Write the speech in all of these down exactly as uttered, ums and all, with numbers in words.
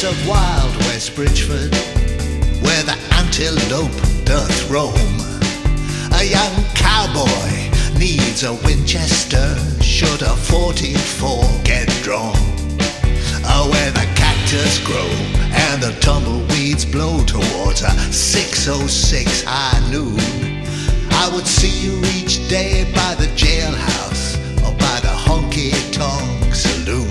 of wild West Bridgeford, where the antelope doth roam. A young cowboy needs a Winchester, should a forty-four get drawn. Oh, where the cactus grow and the tumbleweeds blow towards a six oh six high noon. I would see you each day by the jailhouse or by the honky-tonk saloon.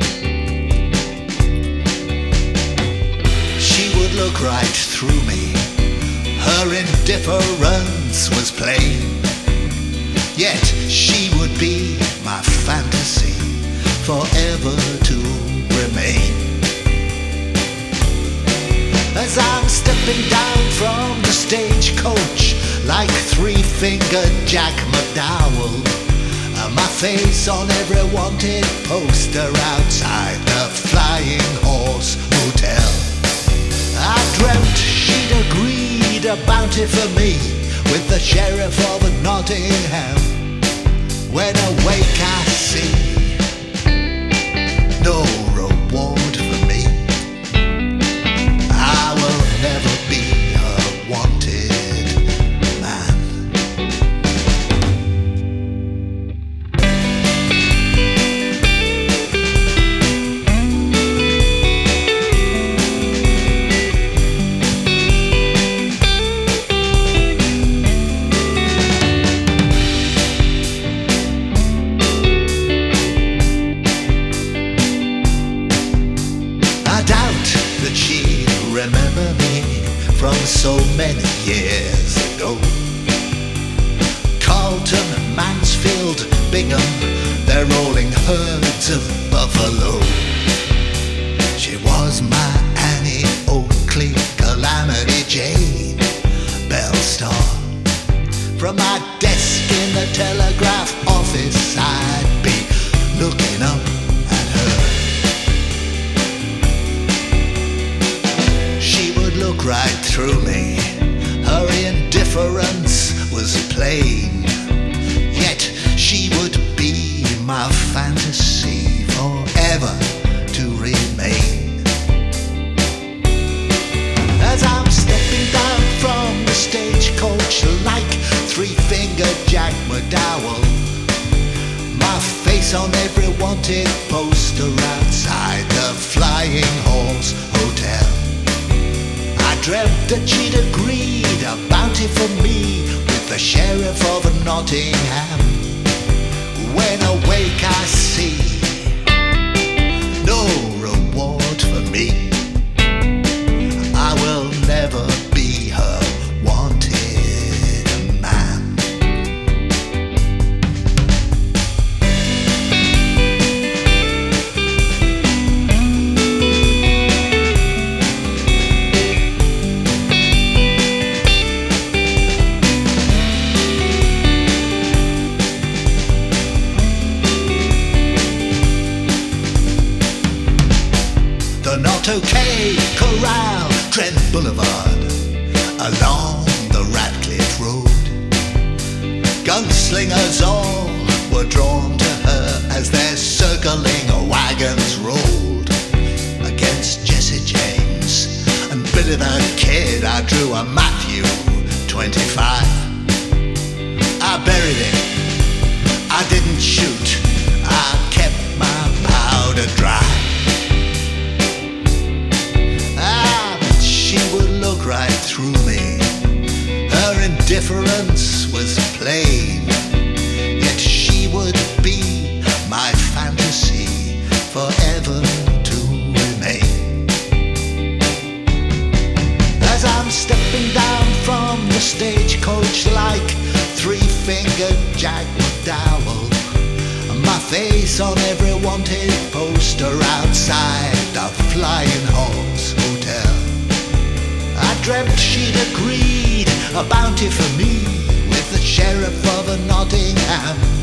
She would look right through me, her indifference was plain, yet she would be my fantasy, forever to remain. As I'm stepping down from the stagecoach like three-fingered Jack McDowell, uh, my face on every wanted poster outside the Flying Horse Hotel. I dreamt she'd agreed a bounty for me with the sheriff of Nottingham. When awake I see no reward for me. I will never be a wanted man. Remember me from so many years ago. Carlton, Mansfield, Bingham, they're rolling herds of buffalo. She was my Annie Oakley, Calamity Jane, Bellstar. From my desk in the telegraph office I'd be looking up at her. Look right through me, her indifference was plain, yet she would be my fantasy, forever to remain. As I'm stepping down from the stagecoach like three-fingered Jack McDowell, my face on every wanted poster outside the Flying Horse Hotel. I dreamt that she'd agreed a bounty for me with the sheriff of Nottingham. When awake I see no reward for me. I will never be her wanted man. The Not OK Corral, Trent Boulevard, along the Ratcliffe Road. Gunslingers all were drawn to her as their circling wagons rolled against Jesse James and Billy the Kid. I drew a Matthew twenty-five. I buried him, I didn't shoot, I kept my powder dry. Right through me, her indifference was plain, yet she would be my fantasy, forever to remain. As I'm stepping down from the stagecoach like three-fingered Jack McDowell, my face on every wanted poster outside the Flying Horse Hotel. I dreamt she'd agreed a bounty for me with the sheriff of Nottingham.